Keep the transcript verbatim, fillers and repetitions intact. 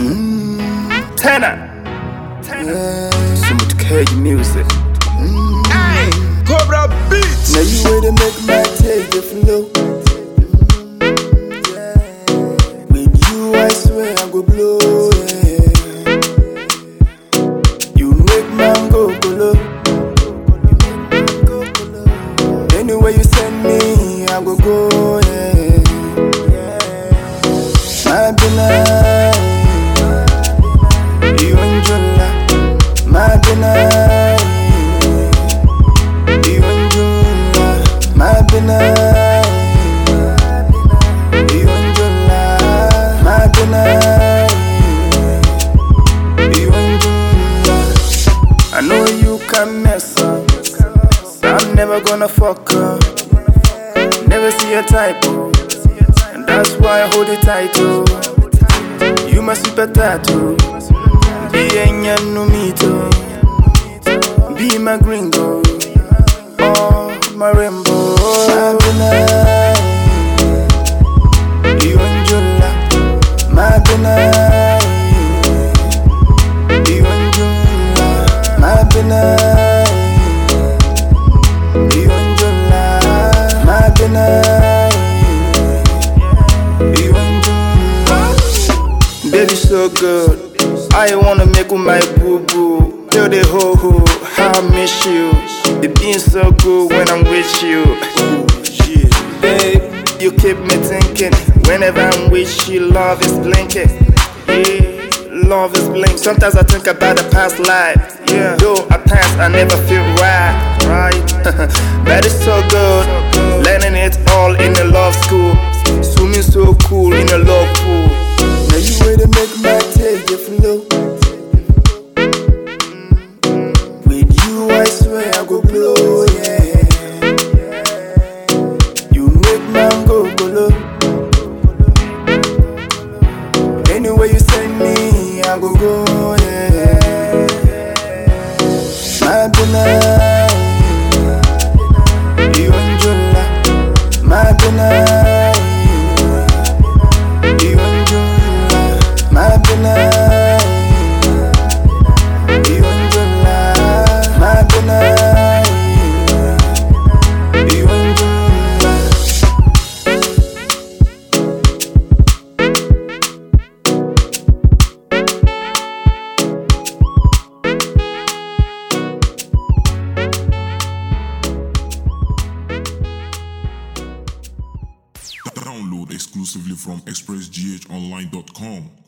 Mm. Tenor. Tenor. So much cage music. Mm. Hey, Cobra Beats. Now you way to make my take the flow. With you, I swear I go blow. Yeah. You make man go below. Anywhere you send me, I go go. Yeah. My benign, you enjoy my benign, you enjoy my benign, you enjoy my benign, you enjoy. I know you can mess up, I'm never gonna fuck up. Never see a typo, and that's why I hold it tight. Oh, you my super tattoo, be enya numito, be my gringo, oh my rainbow. My benign, you enjoy my benign, you enjoy my benign, you enjoy my benign, you enjoy. Baby so good, I wanna make with my boo boo. Tell the ho ho how I miss you. It being so good when I'm with you. Babe, you keep me thinking. Whenever I'm with you, love is blinking. Yeah, love is blinking. Sometimes I think about the past life. Yeah, though I pass, I never feel right. Right, but it's so good. Learning it all in the love school. Swimming so cool in the love pool. Now you way to make my take the flow. With you I swear I go blow, yeah. You make man go below. Anywhere you send me, I go go, yeah. My benign, you enjoy my benign, you enjoy my benign, you enjoy my benign, you enjoy. Download exclusively from express g h online dot com.